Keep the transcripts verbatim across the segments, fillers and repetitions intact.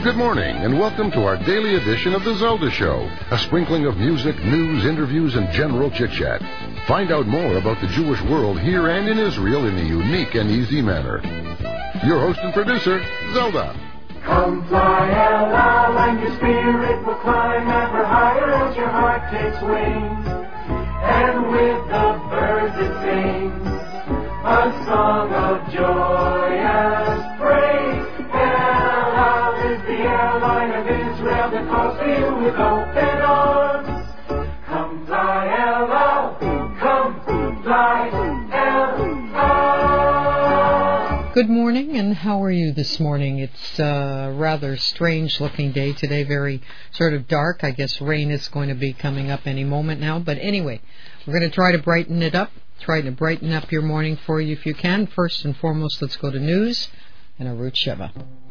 Good morning, and welcome to our daily edition of The Zelda Show, a sprinkling of music, news, interviews, and general chit-chat. Find out more about the Jewish world here and in Israel in a unique and easy manner. Your host and producer, Zelda. Come fly, Ella, and your spirit will climb ever higher as your heart takes wings. And with the birds it sings a song of joyous praise. Ella is the airline of Israel that calls to you with open arms. Come fly, Ella, come fly, Ella. Good morning, and how are you this morning? It's a rather strange-looking day today, very sort of dark. I guess rain is going to be coming up any moment now. But anyway, we're going to try to brighten it up, try to brighten up your morning for you if you can. First and foremost, let's go to news and Arut Sheva.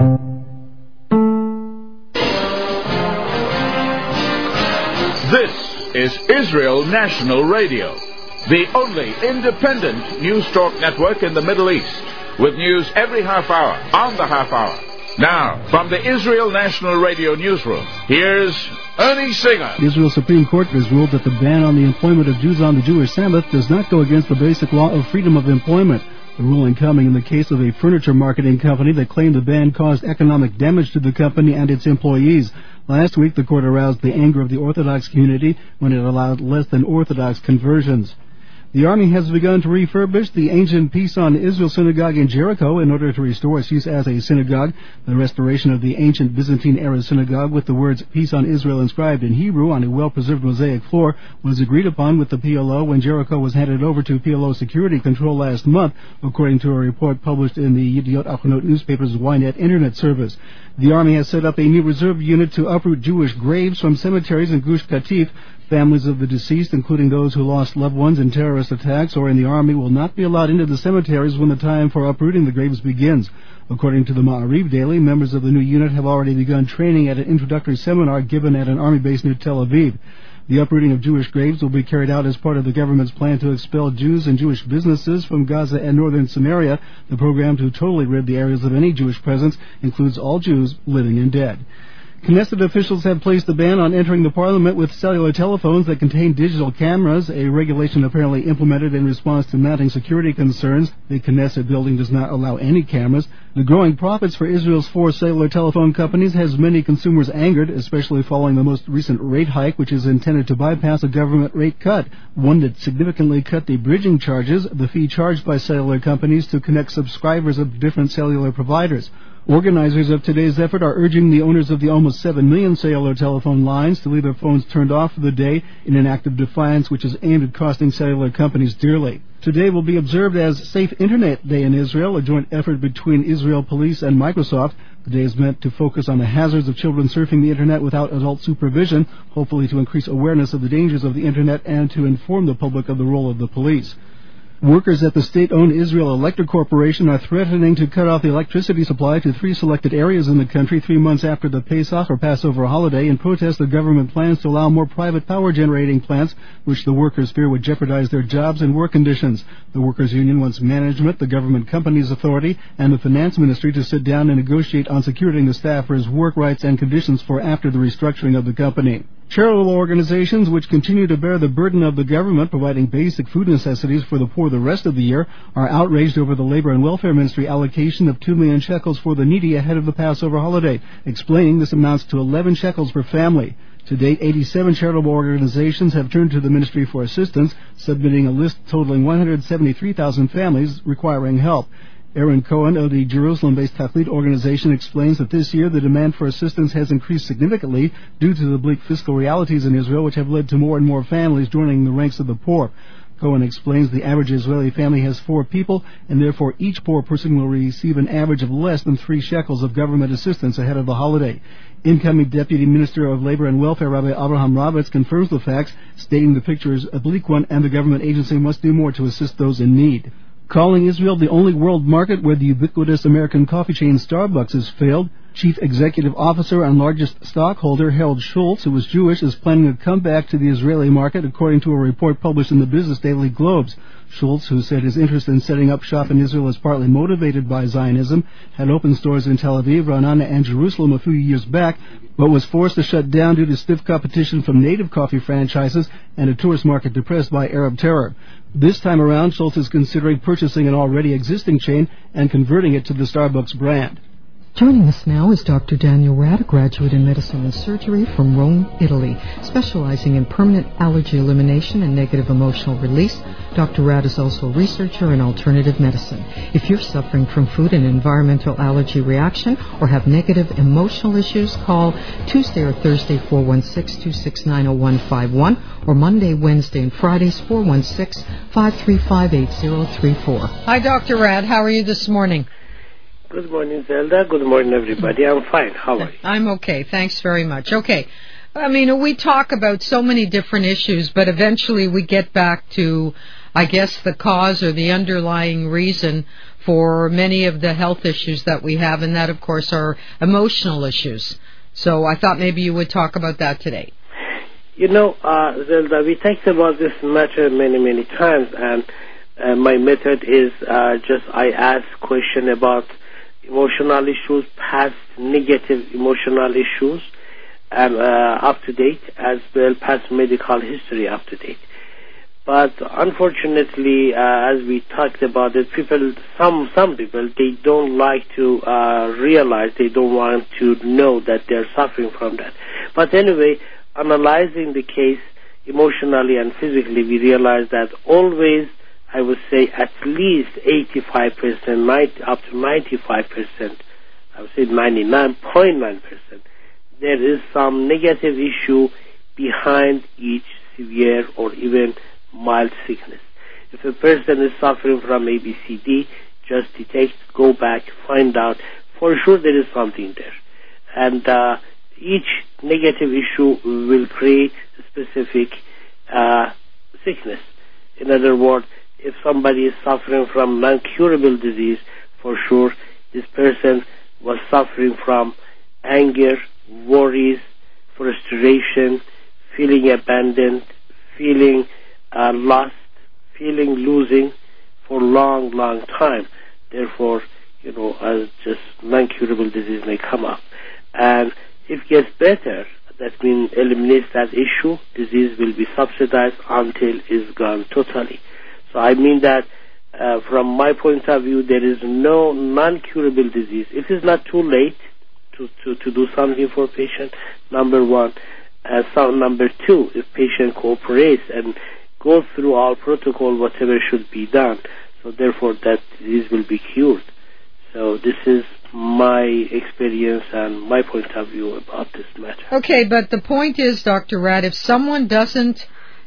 This is Israel National Radio, the only independent news talk network in the Middle East, with news every half hour, on the half hour. Now, from the Israel National Radio newsroom, here's Ernie Singer. The Israel Supreme Court has ruled that the ban on the employment of Jews on the Jewish Sabbath does not go against the basic law of freedom of employment. The ruling coming in the case of a furniture marketing company that claimed the ban caused economic damage to the company and its employees. Last week, the court aroused the anger of the Orthodox community when it allowed less than Orthodox conversions. The Army has begun to refurbish the ancient Peace on Israel synagogue in Jericho in order to restore its use as a synagogue. The restoration of the ancient Byzantine-era synagogue with the words Peace on Israel inscribed in Hebrew on a well-preserved mosaic floor was agreed upon with the P L O when Jericho was handed over to P L O security control last month, according to a report published in the Yediot Achronot newspaper's Ynet internet service. The Army has set up a new reserve unit to uproot Jewish graves from cemeteries in Gush Katif. Families of the deceased, including those who lost loved ones in terrorist attacks or in the army, will not be allowed into the cemeteries when the time for uprooting the graves begins. According to the Ma'ariv Daily, members of the new unit have already begun training at an introductory seminar given at an army base near Tel Aviv. The uprooting of Jewish graves will be carried out as part of the government's plan to expel Jews and Jewish businesses from Gaza and northern Samaria. The program to totally rid the areas of any Jewish presence includes all Jews, living and dead. Knesset officials have placed the ban on entering the parliament with cellular telephones that contain digital cameras, a regulation apparently implemented in response to mounting security concerns. The Knesset building does not allow any cameras. The growing profits for Israel's four cellular telephone companies has many consumers angered, especially following the most recent rate hike, which is intended to bypass a government rate cut, one that significantly cut the bridging charges, the fee charged by cellular companies to connect subscribers of different cellular providers. Organizers of today's effort are urging the owners of the almost seven million cellular telephone lines to leave their phones turned off for the day in an act of defiance which is aimed at costing cellular companies dearly. Today will be observed as Safe Internet Day in Israel, a joint effort between Israel Police and Microsoft. The day is meant to focus on the hazards of children surfing the Internet without adult supervision, hopefully to increase awareness of the dangers of the Internet and to inform the public of the role of the police. Workers at the state-owned Israel Electric Corporation are threatening to cut off the electricity supply to three selected areas in the country three months after the Pesach or Passover holiday in protest of government plans to allow more private power-generating plants, which the workers fear would jeopardize their jobs and work conditions. The Workers' Union wants management, the government companies authority, and the finance ministry to sit down and negotiate on securing the staffers' work rights and conditions for after the restructuring of the company. Charitable organizations which continue to bear the burden of the government providing basic food necessities for the poor the rest of the year are outraged over the Labor and Welfare Ministry allocation of two million shekels for the needy ahead of the Passover holiday, explaining this amounts to eleven shekels per family. To date, eighty-seven charitable organizations have turned to the ministry for assistance, submitting a list totaling one hundred seventy-three thousand families requiring help. Aaron Cohen of the Jerusalem-based Tachlit organization explains that this year the demand for assistance has increased significantly due to the bleak fiscal realities in Israel, which have led to more and more families joining the ranks of the poor. Cohen explains the average Israeli family has four people, and therefore each poor person will receive an average of less than three shekels of government assistance ahead of the holiday. Incoming Deputy Minister of Labor and Welfare, Rabbi Abraham Roberts, confirms the facts, stating the picture is a bleak one and the government agency must do more to assist those in need. Calling Israel the only world market where the ubiquitous American coffee chain Starbucks has failed, Chief Executive Officer and largest stockholder Harold Schultz, who is Jewish, is planning a comeback to the Israeli market, according to a report published in the Business Daily Globes. Schultz, who said his interest in setting up shop in Israel is partly motivated by Zionism, had opened stores in Tel Aviv, Ra'anana, and Jerusalem a few years back, but was forced to shut down due to stiff competition from native coffee franchises and a tourist market depressed by Arab terror. This time around, Schultz is considering purchasing an already existing chain and converting it to the Starbucks brand. Joining us now is Doctor Daniel Rad, a graduate in medicine and surgery from Rome, Italy, specializing in permanent allergy elimination and negative emotional release. Doctor Rad is also a researcher in alternative medicine. If you're suffering from food and environmental allergy reaction or have negative emotional issues, call Tuesday or Thursday four one six, two six nine, zero one five one or Monday, Wednesday, and Fridays four one six, five three five, eight zero three four. Hi, Doctor Rad. How are you this morning? Good morning, Zelda. Good morning, everybody. I'm fine. How are you? I'm okay. Thanks very much. Okay. I mean, we talk about so many different issues, but eventually we get back to, I guess, the cause or the underlying reason for many of the health issues that we have, and that, of course, are emotional issues. So I thought maybe you would talk about that today. You know, uh, Zelda, we talked about this matter many, many times, and uh, my method is uh, just I ask question about emotional issues, past negative emotional issues, and uh, up to date, as well past medical history up to date. But unfortunately, uh, as we talked about it, people, some some people, they don't like to uh, realize, they don't want to know that they're suffering from that. But anyway, analyzing the case emotionally and physically, we realize that always, I would say at least eighty-five percent, ninety, up to ninety-five percent, I would say ninety-nine point nine percent, there is some negative issue behind each severe or even mild sickness. If a person is suffering from A B C D, just detect, go back, find out. For sure there is something there. And uh, each negative issue will create a specific uh, sickness. In other words, if somebody is suffering from non-curable disease, for sure this person was suffering from anger, worries, frustration, feeling abandoned, feeling uh, lost, feeling losing for a long, long time. Therefore, you know, as just non-curable disease may come up. And if it gets better, that means eliminates that issue, disease will be subsidized until it's gone totally. So I mean that uh, from my point of view, there is no non-curable disease. It is not too late to, to, to do something for patient, number one. Uh, so number two, if patient cooperates and goes through all protocol, whatever should be done, so therefore that disease will be cured. So this is my experience and my point of view about this matter. Okay, but the point is, Doctor Rad, if someone doesn't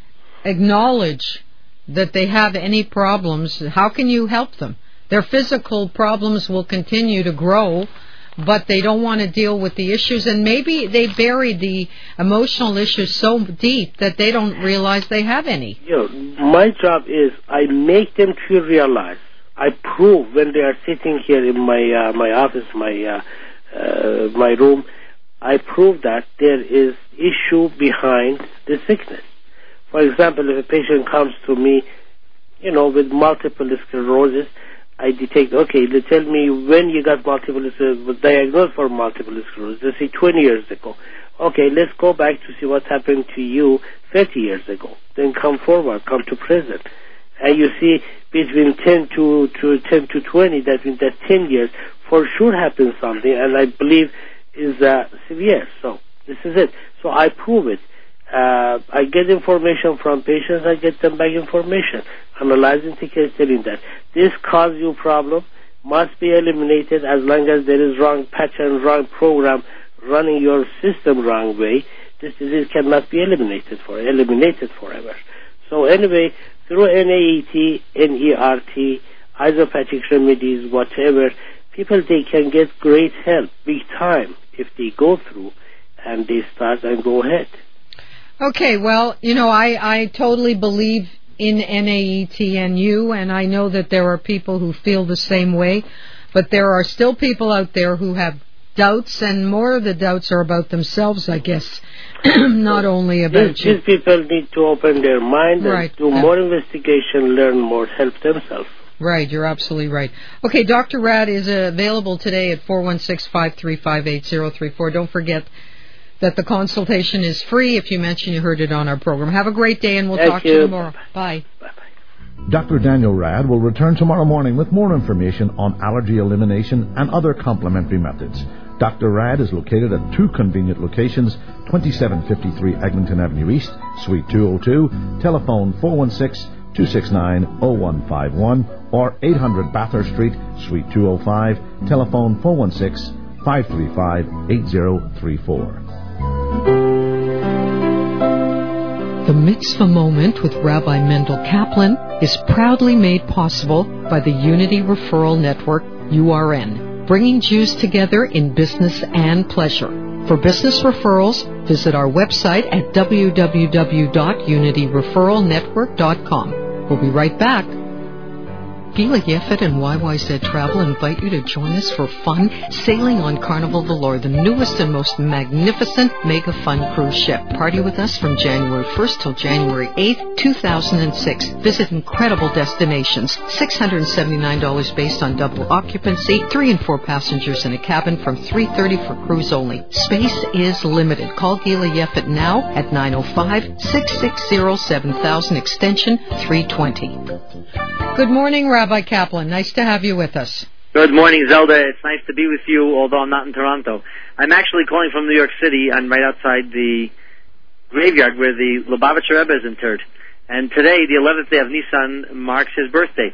acknowledge that they have any problems, how can you help them? Their physical problems will continue to grow, but they don't want to deal with the issues, and maybe they bury the emotional issues so deep that they don't realize they have any. You know, my job is I make them to realize. I prove when they are sitting here in my uh, my office, my uh, uh, my room, I prove that there is issue behind the sickness. For example, if a patient comes to me, you know, with multiple sclerosis, I detect, okay, they tell me when you got multiple sclerosis, was diagnosed for multiple sclerosis, let's say twenty years ago. Okay, let's go back to see what happened to you thirty years ago. Then come forward, come to present. And you see between ten to, to ten to twenty, that means that ten years, for sure happens something, and I believe is uh, severe. So this is it. So I prove it. Uh, I get information from patients, I get them back information, analyzing the case, telling that this cause you problem, must be eliminated as long as there is wrong pattern, wrong program, running your system wrong way. This disease cannot be eliminated for eliminated forever. So anyway, through N A E T, N E R T, isopathic remedies, whatever, people, they can get great help, big time, if they go through and they start and go ahead. Okay, well, you know, I, I totally believe in N A E T N U, and I know that there are people who feel the same way, but there are still people out there who have doubts, and more of the doubts are about themselves, I guess, not only about these, you. These people need to open their mind and right. do yeah. more investigation, learn more, help themselves. Right, you're absolutely right. Okay, Doctor Rad is uh, available today at four one six, five three five, eight zero three four. Don't forget that the consultation is free if you mention you heard it on our program. Have a great day, and we'll Thank talk you. to you tomorrow. Bye. Bye-bye. Doctor Daniel Rad will return tomorrow morning with more information on allergy elimination and other complementary methods. Doctor Rad is located at two convenient locations, twenty-seven fifty-three Eglinton Avenue East, Suite two oh two, telephone four one six, two six nine, oh one five one, or eight hundred Bathurst Street, Suite two oh five, telephone four one six, five three five, eight zero three four. The Mitzvah Moment with Rabbi Mendel Kaplan is proudly made possible by the Unity Referral Network, U R N, bringing Jews together in business and pleasure. For business referrals, visit our website at w w w dot unity referral network dot com. We'll be right back. Gila Yefet and Y Y Z Travel invite you to join us for fun sailing on Carnival Valor, the newest and most magnificent mega fun cruise ship. Party with us from January first till January eighth, two thousand six. Visit incredible destinations. six hundred seventy-nine dollars based on double occupancy, three and four passengers in a cabin from three thirty for cruise only. Space is limited. Call Gila Yefet now at nine oh five, six six zero, seven thousand extension three twenty. Good morning, Rabbi Kaplan. Nice to have you with us. Good morning, Zelda. It's nice to be with you, although I'm not in Toronto. I'm actually calling from New York City. I'm right outside the graveyard where the Lubavitcher Rebbe is interred. And today, the eleventh day of Nisan, marks his birth date.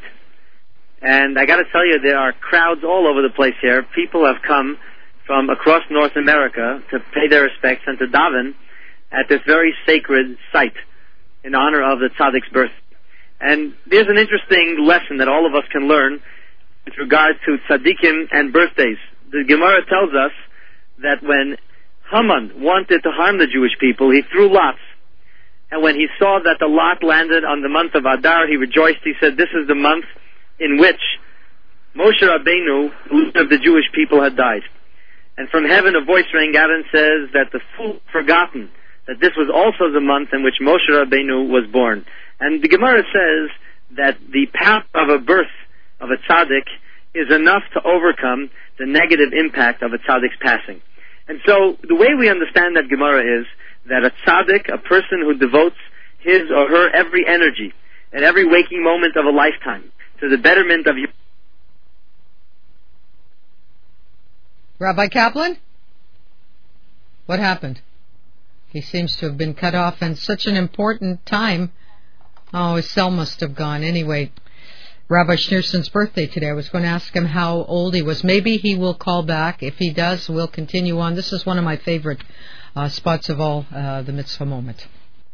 And I got to tell you, there are crowds all over the place here. People have come from across North America to pay their respects and to daven at this very sacred site in honor of the Tzaddik's birth. And there's an interesting lesson that all of us can learn with regard to tzaddikim and birthdays. The Gemara tells us that when Haman wanted to harm the Jewish people, he threw lots. And when he saw that the lot landed on the month of Adar, he rejoiced. He said, this is the month in which Moshe Rabbeinu, the leader of the Jewish people, had died. And from heaven a voice rang out and says that the fool had forgotten that this was also the month in which Moshe Rabbeinu was born. And the Gemara says that the path of a birth of a tzaddik is enough to overcome the negative impact of a tzaddik's passing. And so the way we understand that Gemara is that a tzaddik, a person who devotes his or her every energy at every waking moment of a lifetime to the betterment of humanity. Rabbi Kaplan? What happened? He seems to have been cut off, and such an important time. Oh, his cell must have gone. Anyway, Rabbi Schneerson's birthday today. I was going to ask him how old he was. Maybe he will call back. If he does, we'll continue on. This is one of my favorite uh, spots of all, uh, the Mitzvah Moment.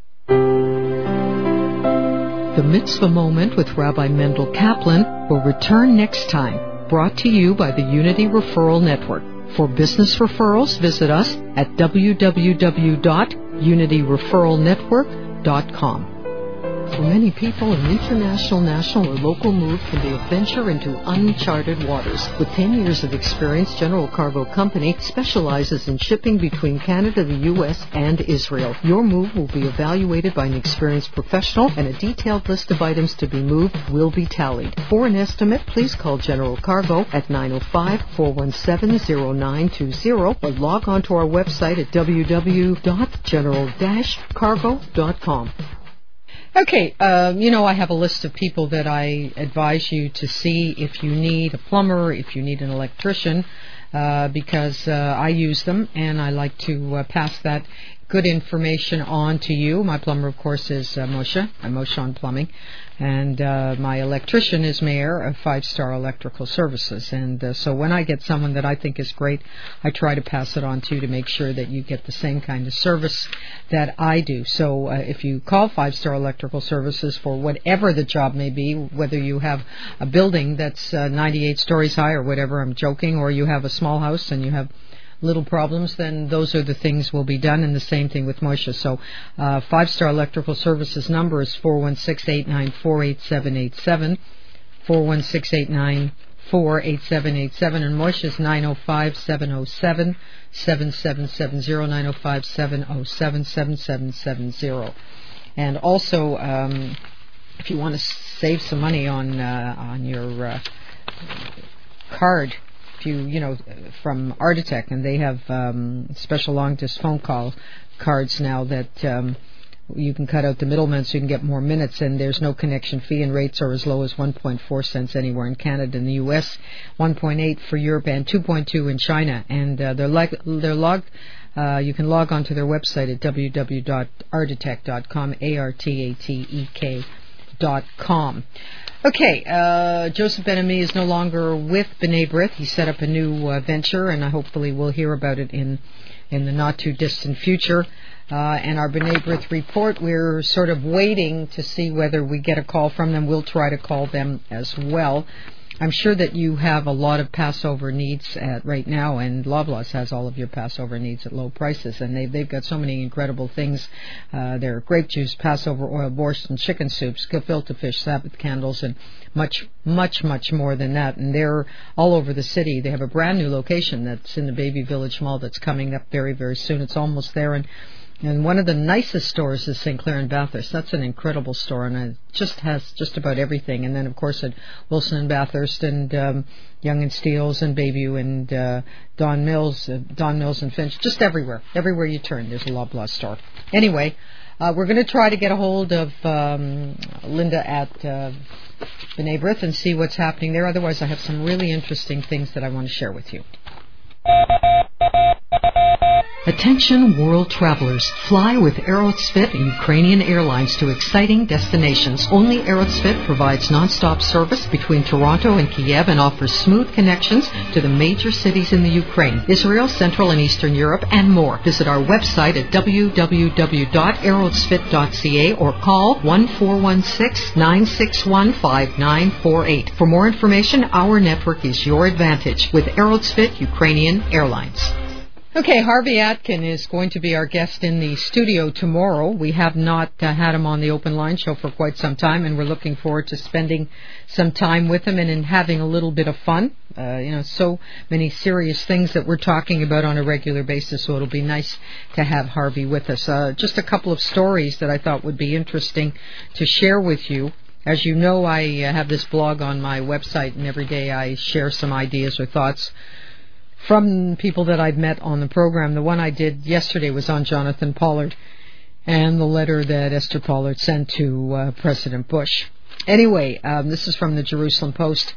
The Mitzvah Moment with Rabbi Mendel Kaplan will return next time. Brought to you by the Unity Referral Network. For business referrals, visit us at w w w dot unity referral network dot com. For many people, an international, national, or local move can be a venture into uncharted waters. With ten years of experience, General Cargo Company specializes in shipping between Canada, the U S, and Israel. Your move will be evaluated by an experienced professional, and a detailed list of items to be moved will be tallied. For an estimate, please call General Cargo at nine oh five, four one seven, oh nine two oh or log on to our website at w w w dot general dash cargo dot com. Okay, uh, you know, I have a list of people that I advise you to see if you need a plumber, if you need an electrician, uh, because uh, I use them, and I like to uh, pass that good information on to you. My plumber, of course, is uh, Moshe. I'm Moshe on Plumbing. And uh, my electrician is Mayor of Five Star Electrical Services. And uh, so when I get someone that I think is great, I try to pass it on to you to make sure that you get the same kind of service that I do. So uh, if you call Five Star Electrical Services for whatever the job may be, whether you have a building that's uh, ninety-eight stories high or whatever, I'm joking, or you have a small house and you have little problems, then those are the things will be done, and the same thing with Moshe. So uh, Five Star Electrical Services number is four one six, eight nine four, eight seven eight seven, four one six, eight nine four eight seven eight seven, and Moishe's nine oh five, seven oh seven, seven seven seven zero, nine oh five, seven oh seven, seven seven seven zero. And also, um, if you want to save some money on uh, on your uh, card, if you you know from Artitech, and they have um, special long distance phone call cards now that um, you can cut out the middleman so you can get more minutes, and there's no connection fee, and rates are as low as one point four cents anywhere in Canada and the U S, one point eight for Europe, and two point two in China. And uh, they're like they're logged. Uh, you can log on to their website at w w w dot artitech dot com, A R T A T E K dot com. Okay, uh, Joseph Ben-Ami is no longer with B'nai B'rith. He set up a new uh, venture, and hopefully we'll hear about it in in the not-too-distant future. Uh, and our B'nai B'rith report, we're sort of waiting to see whether we get a call from them. We'll try to call them as well. I'm sure that you have a lot of Passover needs at right now, and Loblaws has all of your Passover needs at low prices, and they've, they've got so many incredible things. Uh, there are grape juice, Passover oil, borscht, and chicken soups, gefilte fish, Sabbath candles, and much, much, much more than that. And they're all over the city. They have a brand new location that's in the Baby Village Mall that's coming up very, very soon. It's almost there, and And one of the nicest stores is Saint Clair and Bathurst. That's an incredible store, and it just has just about everything. And then, of course, at Wilson and Bathurst, and um, Young and Steeles, and Bayview, and uh, Don Mills, uh, Don Mills and Finch. Just everywhere, everywhere you turn, there's a Loblaw store. Anyway, uh, we're going to try to get a hold of um, Linda at uh, B'nai B'rith and see what's happening there. Otherwise, I have some really interesting things that I want to share with you. Attention world travelers, fly with Aerosvit Ukrainian Airlines to exciting destinations. Only Aerosvit provides non-stop service between Toronto and Kiev and offers smooth connections to the major cities in the Ukraine, Israel, Central and Eastern Europe, and more. Visit our website at w w w dot aerosvit dot c a or call one four one six, nine six one, five nine four eight. For more information, our network is your advantage with Aerosvit Ukrainian Airlines. Okay, Harvey Atkin is going to be our guest in the studio tomorrow. We have not uh, had him on the Open Line Show for quite some time, and we're looking forward to spending some time with him and in having a little bit of fun. Uh, you know, so many serious things that we're talking about on a regular basis, so it'll be nice to have Harvey with us. Uh, just a couple of stories that I thought would be interesting to share with you. As you know, I uh, have this blog on my website, and every day I share some ideas or thoughts from people that I've met on the program. The one I did yesterday was on Jonathan Pollard and the letter that Esther Pollard sent to uh, President Bush. Anyway, um, this is from the Jerusalem Post.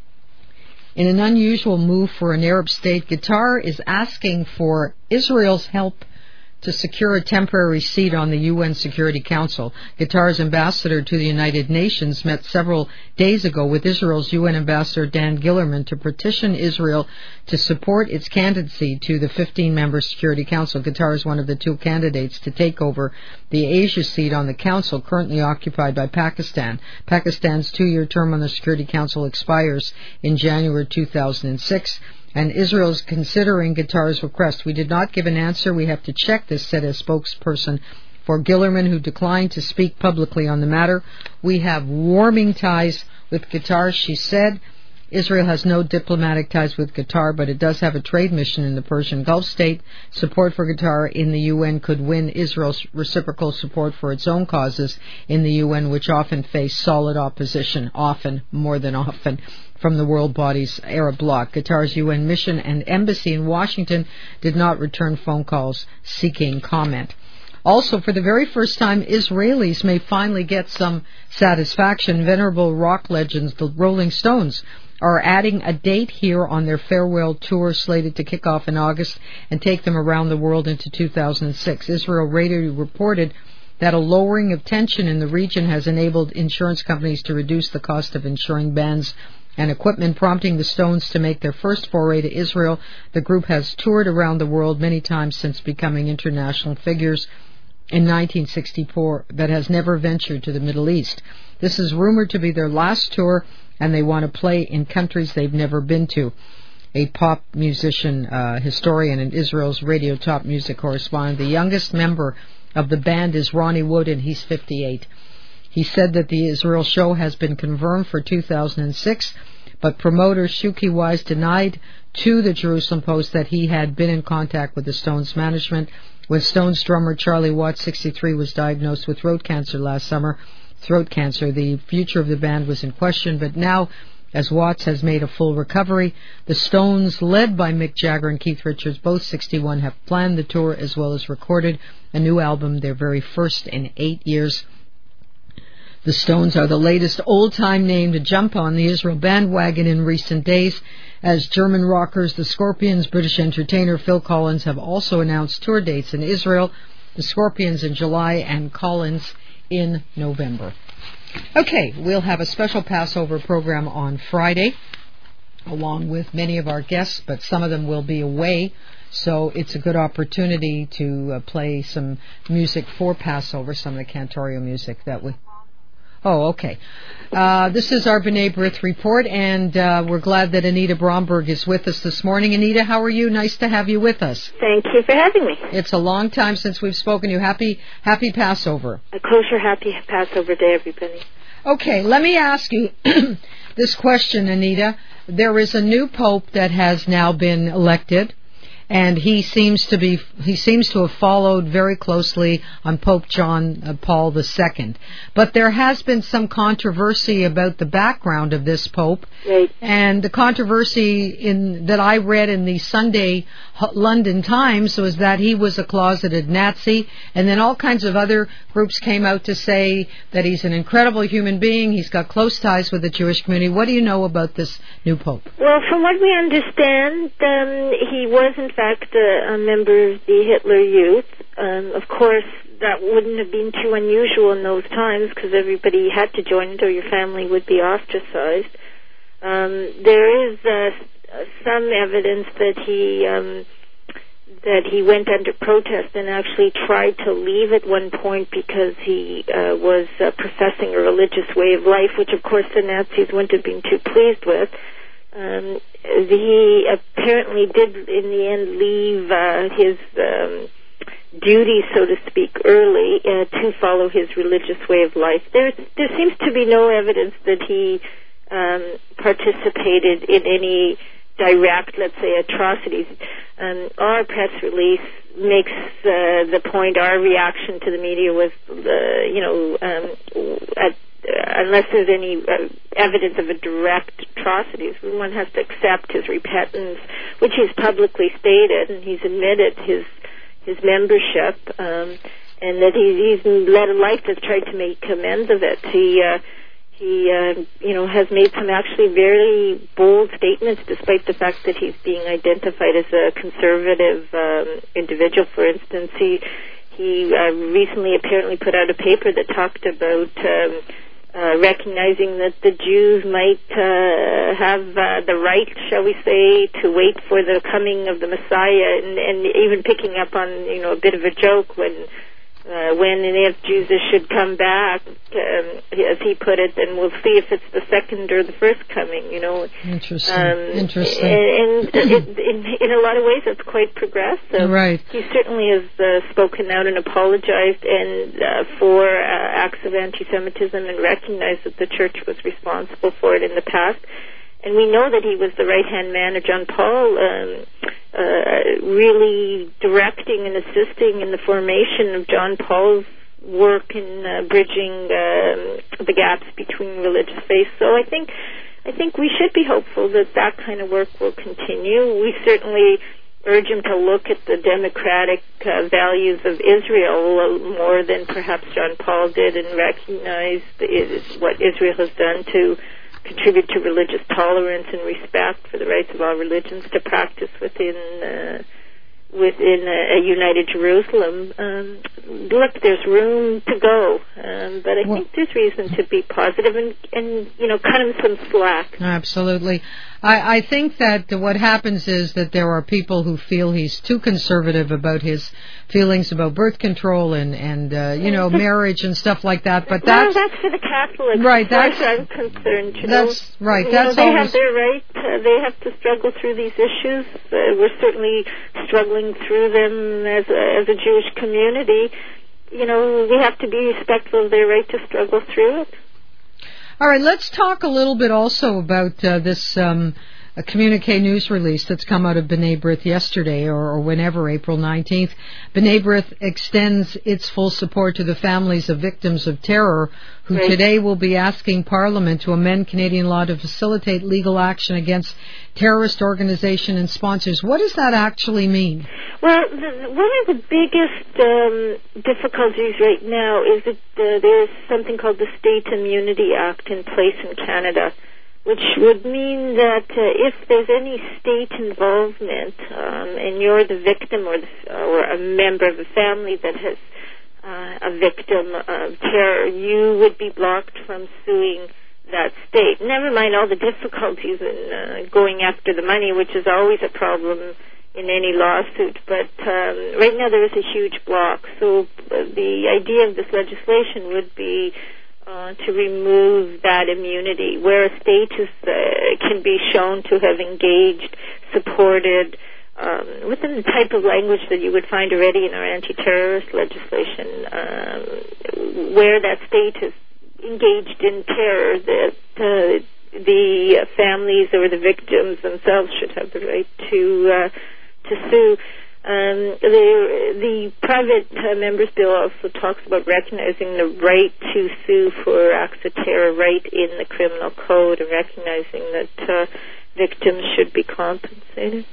In an unusual move for an Arab state, Qatar is asking for Israel's help to secure a temporary seat on the U N Security Council. Qatar's ambassador to the United Nations met several days ago with Israel's U N Ambassador Dan Gillerman to petition Israel to support its candidacy to the fifteen-member Security Council. Qatar is one of the two candidates to take over the Asia seat on the Council, currently occupied by Pakistan. Pakistan's two-year term on the Security Council expires in January two thousand six. And Israel is considering Qatar's request. We did not give an answer. We have to check this, said a spokesperson for Gillerman, who declined to speak publicly on the matter. We have warming ties with Qatar, she said. Israel has no diplomatic ties with Qatar, but it does have a trade mission in the Persian Gulf state. Support for Qatar in the U N could win Israel's reciprocal support for its own causes in the U N, which often face solid opposition, often, more than often, from the world body's Arab bloc. Qatar's U N mission and embassy in Washington did not return phone calls seeking comment. Also, for the very first time, Israelis may finally get some satisfaction. Venerable rock legends, the Rolling Stones, are adding a date here on their farewell tour slated to kick off in August and take them around the world into two thousand six. Israel Radio reported that a lowering of tension in the region has enabled insurance companies to reduce the cost of insuring bands and equipment, prompting the Stones to make their first foray to Israel. The group has toured around the world many times since becoming international figures in nineteen sixty-four, but has never ventured to the Middle East. This is rumored to be their last tour, and they want to play in countries they've never been to. A pop musician, uh, historian, and Israel's radio top music correspondent. The youngest member of the band is Ronnie Wood, and he's fifty-eight. He said that the Israel show has been confirmed for two thousand six, But promoter Shuki Wise denied to the Jerusalem Post that he had been in contact with the Stones management. When Stones drummer Charlie Watts, sixty-three, was diagnosed with throat cancer last summer, throat cancer, the future of the band was in question. But now, as Watts has made a full recovery, the Stones, led by Mick Jagger and Keith Richards, both sixty-one, have planned the tour as well as recorded a new album, their very first in eight years. The Stones are the latest old-time name to jump on the Israel bandwagon in recent days, as German rockers the Scorpions, British entertainer Phil Collins have also announced tour dates in Israel, the Scorpions in July and Collins in November. Okay, we'll have a special Passover program on Friday, along with many of our guests, but some of them will be away, so it's a good opportunity to uh, play some music for Passover, some of the cantorial music that we... Oh, okay. Uh, this is our B'nai B'rith report, and uh, we're glad that Anita Bromberg is with us this morning. Anita, how are you? Nice to have you with us. Thank you for having me. It's a long time since we've spoken to you. Happy, happy Passover. A kosher happy Passover day, everybody. Okay, let me ask you this question, Anita. There is a new pope that has now been elected, and he seems to be he seems to have followed very closely on Pope John uh, Paul the Second. But there has been some controversy about the background of this pope, right. And the controversy in that I read in the Sunday London Times was that he was a closeted Nazi, and then all kinds of other groups came out to say that he's an incredible human being, he's got close ties with the Jewish community. What do you know about this new pope? Well, from what we understand, um, he was in fact a, a member of the Hitler Youth. Um, of course, that wouldn't have been too unusual in those times because everybody had to join it or your family would be ostracized. Um, there is uh, some evidence that he um, that he went under protest and actually tried to leave at one point because he uh, was uh, professing a religious way of life, which of course the Nazis wouldn't have been too pleased with. Um, he apparently did in the end leave uh, his um, duty, so to speak, early uh, to follow his religious way of life. There, there seems to be no evidence that he um, participated in any direct, let's say, atrocities. Um, our press release makes uh, the point, our reaction to the media was, uh, you know, um, at, uh, unless there's any uh, evidence of a direct atrocities, one has to accept his repentance, which he's publicly stated, and he's admitted his his membership, um, and that he's, he's led a life that's tried to make amends of it. He uh, He, uh, you know, has made some actually very bold statements, despite the fact that he's being identified as a conservative um, individual. For instance, he he uh, recently apparently put out a paper that talked about um, uh, recognizing that the Jews might uh, have uh, the right, shall we say, to wait for the coming of the Messiah, and, and even picking up on, you know, a bit of a joke when. Uh, when and if Jesus should come back, um, as he put it, then we'll see if it's the second or the first coming, you know. Interesting. Um, Interesting. And, and it, in, in a lot of ways, it's quite progressive. Right. He certainly has uh, spoken out and apologized and uh, for uh, acts of anti-Semitism and recognized that the church was responsible for it in the past. And we know that he was the right-hand man of John Paul, um, uh, really directing and assisting in the formation of John Paul's work in uh, bridging um, the gaps between religious faiths. So I think, I think we should be hopeful that that kind of work will continue. We certainly urge him to look at the democratic uh, values of Israel more than perhaps John Paul did, and recognize the, what Israel has done to contribute to religious tolerance and respect for the rights of all religions to practice within uh, within a, a united Jerusalem. Um, look, there's room to go, um, but I well, think there's reason to be positive and, and you know, cut him some slack. Absolutely. I, I think that what happens is that there are people who feel he's too conservative about his feelings about birth control and, and uh, you know, marriage and stuff like that. But that's, well, that's for the Catholics. Right. That's, as far as I'm concerned. You that's know, right. You that's know, they always, have their right. Uh, they have to struggle through these issues. Uh, we're certainly struggling through them as a, as a Jewish community. You know, we have to be respectful of their right to struggle through it. All right, let's talk a little bit also about uh, this um, a communique news release that's come out of B'nai B'rith yesterday or, or whenever, April nineteenth. B'nai B'rith extends its full support to the families of victims of terror who right. today will be asking Parliament to amend Canadian law to facilitate legal action against terrorist organization and sponsors. What does that actually mean? Well, the, one of the biggest um, difficulties right now is that uh, there's something called the State Immunity Act in place in Canada, which would mean that uh, if there's any state involvement um, and you're the victim or, the, or a member of a family that has uh, a victim of terror, you would be blocked from suing that state. Never mind all the difficulties in uh, going after the money, which is always a problem in any lawsuit. But um, right now there is a huge block. So uh, the idea of this legislation would be Uh, to remove that immunity, where a state is, uh, can be shown to have engaged, supported, um, within the type of language that you would find already in our anti-terrorist legislation, um, where that state is engaged in terror, that uh, the families or the victims themselves should have the right to uh, to sue. Um, the, the private uh, members bill also talks about recognizing the right to sue for acts of terror right in the criminal code and recognizing that uh, victims should be compensated.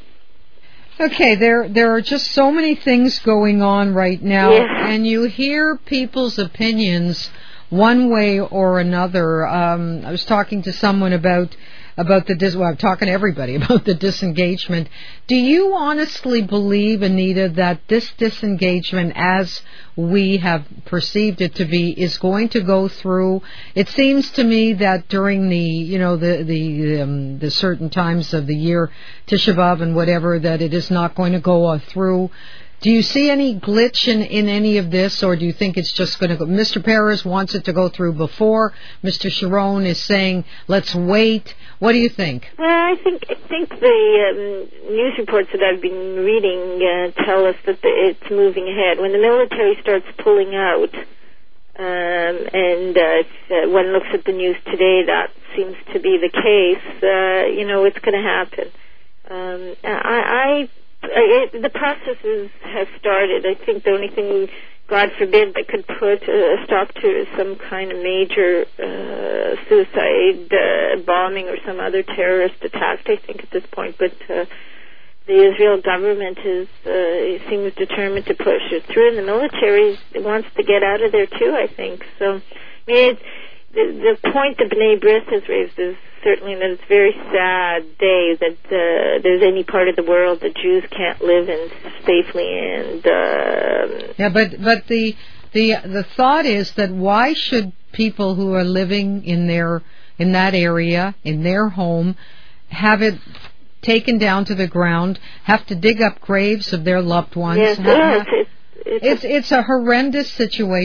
Okay, there there are just so many things going on right now, yeah. and you hear people's opinions one way or another. Um, I was talking to someone about about the dis- well, I'm talking to everybody about the disengagement. Do you honestly believe, Anita, that this disengagement, as we have perceived it to be, is going to go through? It seems to me that during the, you know, the the um, the certain times of the year, Tisha B'Av and whatever, that it is not going to go uh, through. Do you see any glitch in, in any of this, or do you think it's just going to go? Mister Perez wants it to go through before. Mister Sharon is saying, let's wait. What do you think? Well, I think I think the um, news reports that I've been reading uh, tell us that the, it's moving ahead. When the military starts pulling out, um, and uh, if uh, one looks at the news today, that seems to be the case. Uh, you know, it's going to happen. Um, I. I It, the process is, has started. I think the only thing, God forbid, that could put a stop to is some kind of major uh, suicide uh, bombing or some other terrorist attack, I think, at this point. But uh, the Israel government is uh, seems determined to push it through, and the military wants to get out of there, too, I think. So, I mean, it's, the, the point that B'nai B'rith has raised is certainly that it's a very sad day that uh, there's any part of the world that Jews can't live in safely. And uh, yeah, but but the the the thought is that why should people who are living in their in that area in their home have it taken down to the ground, have to dig up graves of their loved ones? Yes, have, yes, it's, it's, it's it's a horrendous situation.